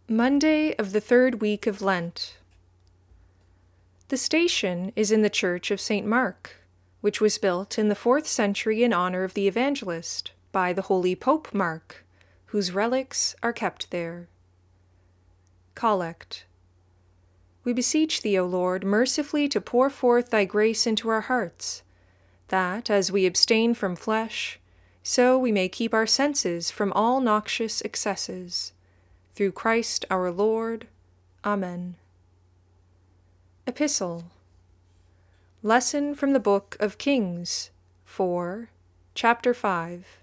Monday of the third week of Lent. The station is in the Church of St. Mark, which was built in the 4th century in honor of the evangelist by the Holy Pope Mark, whose relics are kept there. Collect. We beseech Thee, O Lord, mercifully to pour forth Thy grace into our hearts, that, as we abstain from flesh, so we may keep our senses from all noxious excesses. Through Christ our Lord. Amen. Epistle. Lesson from the Book of Kings, 4, Chapter 5.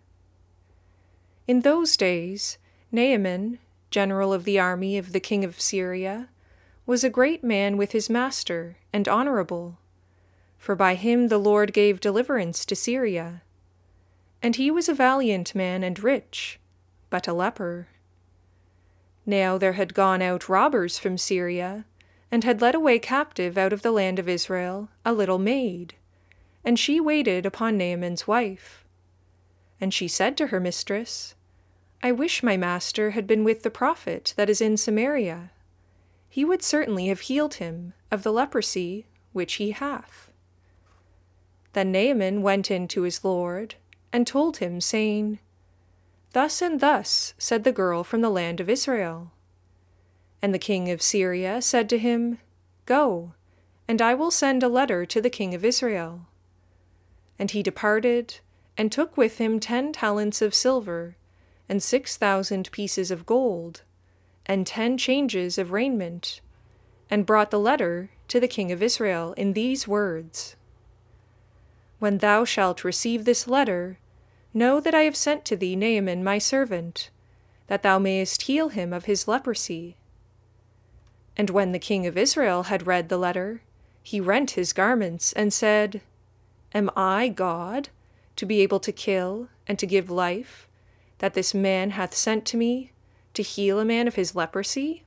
In those days, Naaman, general of the army of the king of Syria, was a great man with his master, and honorable, for by him the Lord gave deliverance to Syria. And he was a valiant man and rich, but a leper. Now there had gone out robbers from Syria, and had led away captive out of the land of Israel a little maid, and she waited upon Naaman's wife. And she said to her mistress, I wish my master had been with the prophet that is in Samaria. He would certainly have healed him of the leprosy which he hath. Then Naaman went in to his lord, and told him, saying, Thus and thus said the girl from the land of Israel. And the king of Syria said to him, Go, and I will send a letter to the king of Israel. And he departed, and took with him 10 talents of silver, and 6,000 pieces of gold, and 10 changes of raiment, and brought the letter to the king of Israel in these words: When thou shalt receive this letter, know that I have sent to thee Naaman my servant, that thou mayest heal him of his leprosy. And when the king of Israel had read the letter, he rent his garments, and said, Am I God, to be able to kill and to give life, that this man hath sent to me, to heal a man of his leprosy?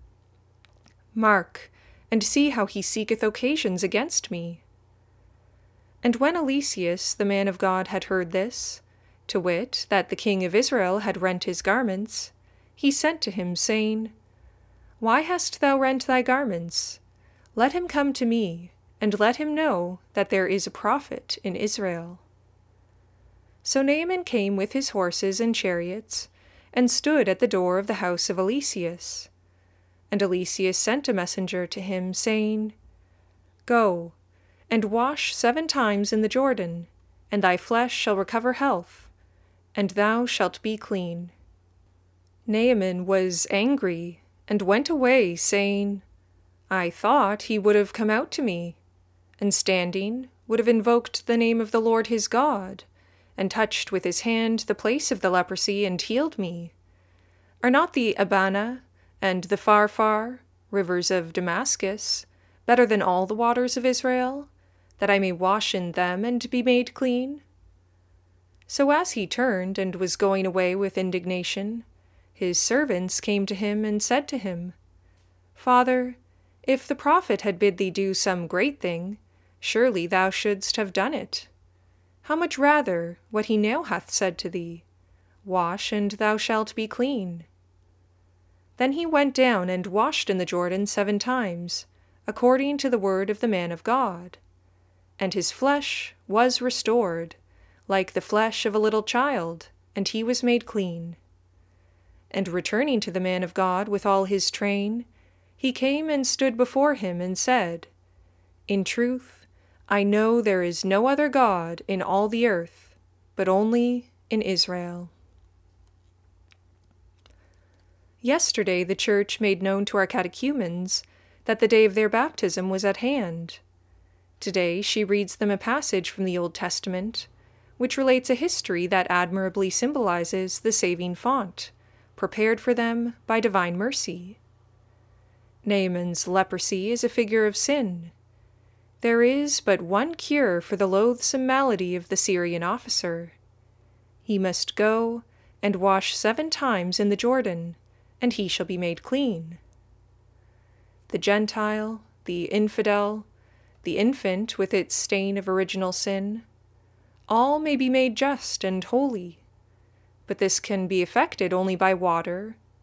Mark, and see how he seeketh occasions against me. And when Eliseus the man of God had heard this, to wit, that the king of Israel had rent his garments, he sent to him, saying, Why hast thou rent thy garments? Let him come to me, and let him know that there is a prophet in Israel. So Naaman came with his horses and chariots, and stood at the door of the house of Eliseus. And Eliseus sent a messenger to him, saying, Go, and wash 7 times in the Jordan, and thy flesh shall recover health, and thou shalt be clean. Naaman was angry, and went away, saying, I thought he would have come out to me, and standing would have invoked the name of the Lord his God, and touched with his hand the place of the leprosy, and healed me. Are not the Abana and the Pharpar, rivers of Damascus, better than all the waters of Israel, that I may wash in them and be made clean? So as he turned and was going away with indignation, his servants came to him and said to him, Father, if the prophet had bid thee do some great thing, surely thou shouldst have done it. How much rather what he now hath said to thee, Wash, and thou shalt be clean? Then he went down and washed in the Jordan 7 times, according to the word of the man of God. And his flesh was restored, like the flesh of a little child, and he was made clean. And returning to the man of God with all his train, he came and stood before him and said, In truth, I know there is no other God in all the earth, but only in Israel. Yesterday the Church made known to our catechumens that the day of their baptism was at hand. Today she reads them a passage from the Old Testament, which relates a history that admirably symbolizes the saving font, prepared for them by divine mercy. Naaman's leprosy is a figure of sin. There is but one cure for the loathsome malady of the Syrian officer. He must go and wash 7 times in the Jordan, and he shall be made clean. The Gentile, the infidel, the infant with its stain of original sin, all may be made just and holy, but this can be effected only by water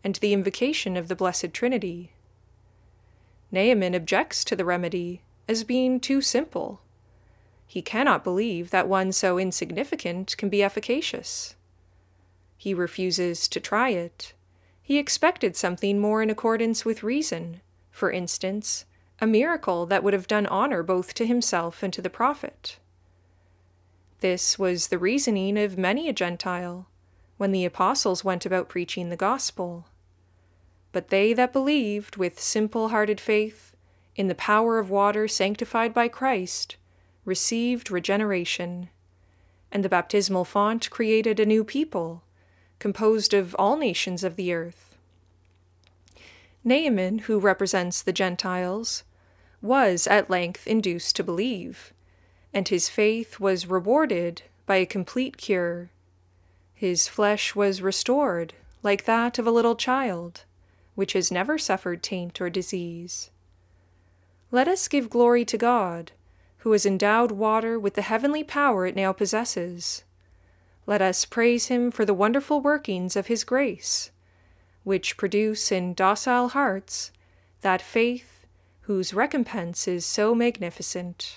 and the invocation of the Blessed Trinity. Naaman objects to the remedy as being too simple. He cannot believe that one so insignificant can be efficacious. He refuses to try it. He expected something more in accordance with reason, for instance, a miracle that would have done honor both to himself and to the prophet. This was the reasoning of many a Gentile when the apostles went about preaching the gospel. But they that believed with simple-hearted faith in the power of water sanctified by Christ received regeneration, and the baptismal font created a new people, composed of all nations of the earth. Naaman, who represents the Gentiles, was at length induced to believe, and his faith was rewarded by a complete cure. His flesh was restored like that of a little child, which has never suffered taint or disease. Let us give glory to God, who has endowed water with the heavenly power it now possesses. Let us praise him for the wonderful workings of his grace, which produce in docile hearts that faith whose recompense is so magnificent.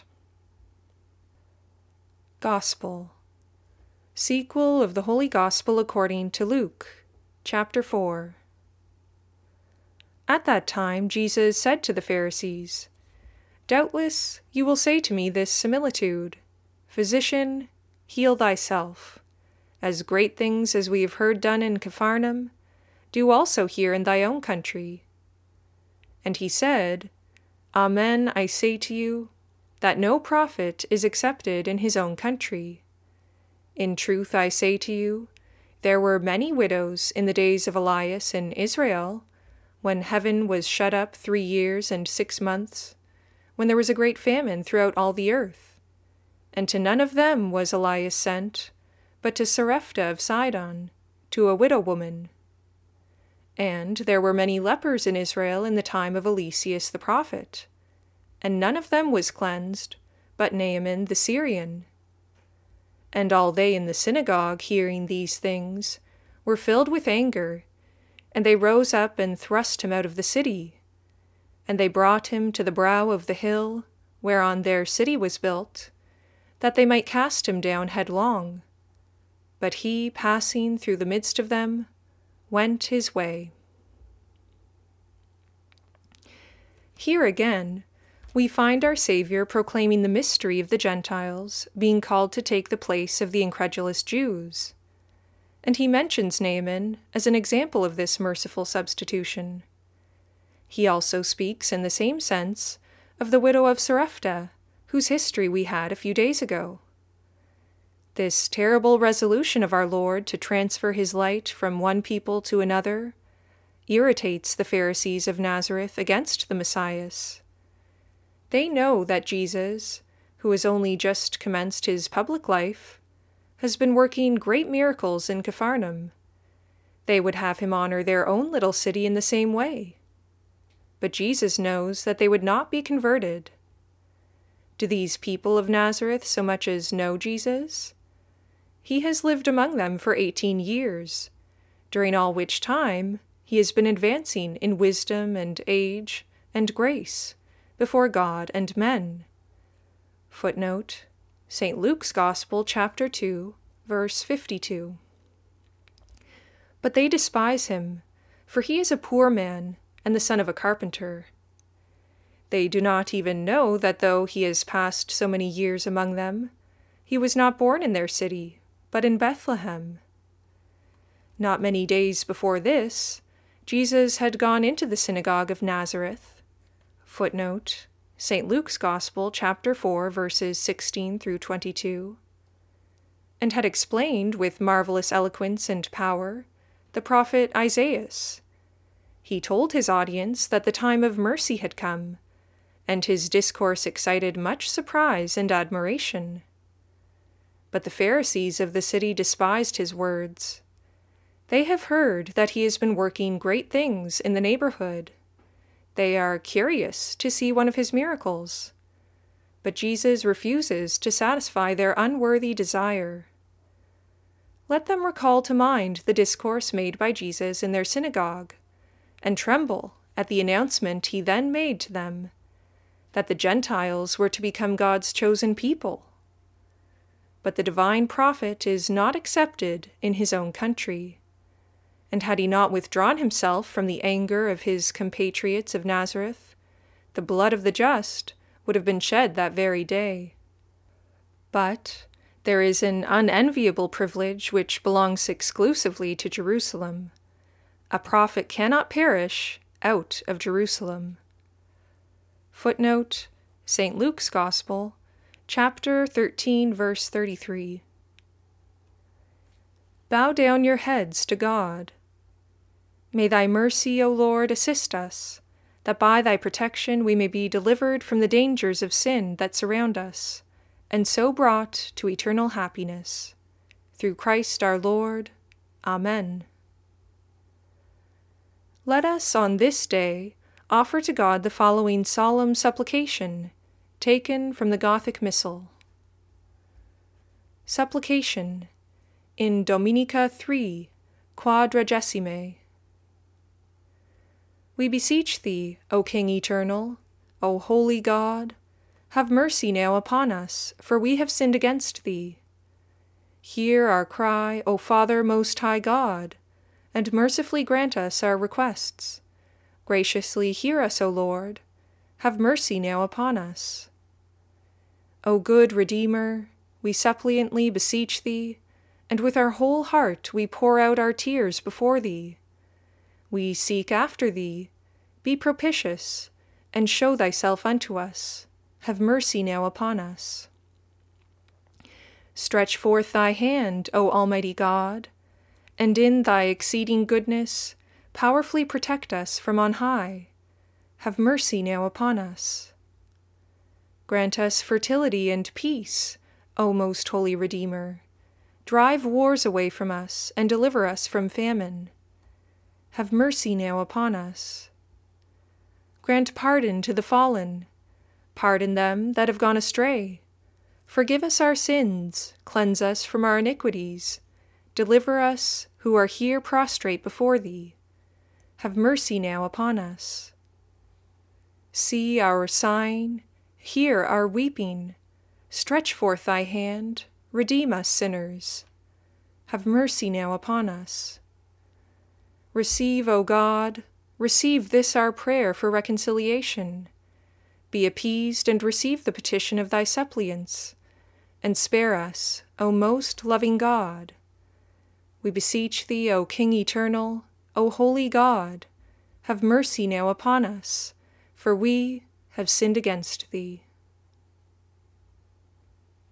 Gospel. Sequel of the Holy Gospel according to Luke, chapter 4. At that time Jesus said to the Pharisees, "Doubtless you will say to me this similitude, 'Physician, heal thyself. As great things as we have heard done in Capharnaum, do also here in thy own country.' And he said, 'Amen, I say to you, that no prophet is accepted in his own country. In truth I say to you, there were many widows in the days of Elias in Israel, when heaven was shut up 3 years and 6 months, when there was a great famine throughout all the earth. And to none of them was Elias sent, but to Sarepta of Sidon, to a widow woman. And there were many lepers in Israel in the time of Eliseus the prophet, and none of them was cleansed, but Naaman the Syrian. And all they in the synagogue, hearing these things, were filled with anger, and they rose up and thrust him out of the city. And they brought him to the brow of the hill, whereon their city was built, that they might cast him down headlong. But he, passing through the midst of them, went his way." Here again, we find our Savior proclaiming the mystery of the Gentiles being called to take the place of the incredulous Jews. And he mentions Naaman as an example of this merciful substitution. He also speaks in the same sense of the widow of Sarepta, whose history we had a few days ago. This terrible resolution of our Lord to transfer his light from one people to another irritates the Pharisees of Nazareth against the Messiah. They know that Jesus, who has only just commenced his public life, has been working great miracles in Capharnaum. They would have him honor their own little city in the same way. But Jesus knows that they would not be converted. Do these people of Nazareth so much as know Jesus? He has lived among them for 18 years, during all which time he has been advancing in wisdom and age and grace before God and men. Footnote: St. Luke's Gospel, chapter 2, verse 52. But they despise him, for he is a poor man and the son of a carpenter. They do not even know that though he has passed so many years among them, he was not born in their city, but in Bethlehem. Not many days before this, Jesus had gone into the synagogue of Nazareth. Footnote: St. Luke's Gospel, chapter 4, verses 16 through 22, and had explained with marvelous eloquence and power the prophet Isaiah. He told his audience that the time of mercy had come, and his discourse excited much surprise and admiration. But the Pharisees of the city despised his words. They have heard that he has been working great things in the neighborhood. They are curious to see one of his miracles. But Jesus refuses to satisfy their unworthy desire. Let them recall to mind the discourse made by Jesus in their synagogue, and tremble at the announcement he then made to them, that the Gentiles were to become God's chosen people. But the divine prophet is not accepted in his own country, and had he not withdrawn himself from the anger of his compatriots of Nazareth, the blood of the just would have been shed that very day. But there is an unenviable privilege which belongs exclusively to Jerusalem. A prophet cannot perish out of Jerusalem. Footnote: St. Luke's Gospel, chapter 13, verse 33. Bow down your heads to God. May thy mercy, O Lord, assist us, that by thy protection we may be delivered from the dangers of sin that surround us, and so brought to eternal happiness. Through Christ our Lord. Amen. Let us on this day offer to God the following solemn supplication, taken from the Gothic Missal. Supplication in Dominica 3, Quadragesime. We beseech thee, O King eternal, O holy God, have mercy now upon us, for we have sinned against thee. Hear our cry, O Father most high God, and mercifully grant us our requests. Graciously hear us, O Lord, have mercy now upon us. O good Redeemer, we suppliantly beseech thee, and with our whole heart we pour out our tears before thee. We seek after thee. Be propitious, and show thyself unto us. Have mercy now upon us. Stretch forth thy hand, O Almighty God, and in thy exceeding goodness powerfully protect us from on high. Have mercy now upon us. Grant us fertility and peace, O most holy Redeemer. Drive wars away from us, and deliver us from famine. Have mercy now upon us. Grant pardon to the fallen. Pardon them that have gone astray. Forgive us our sins, cleanse us from our iniquities. Deliver us, who are here prostrate before thee. Have mercy now upon us. See our sign, hear our weeping. Stretch forth thy hand, redeem us sinners. Have mercy now upon us. Receive, O God, receive this our prayer for reconciliation. Be appeased and receive the petition of thy suppliants, and spare us, O most loving God. We beseech thee, O King eternal, O holy God, have mercy now upon us, for we have sinned against thee.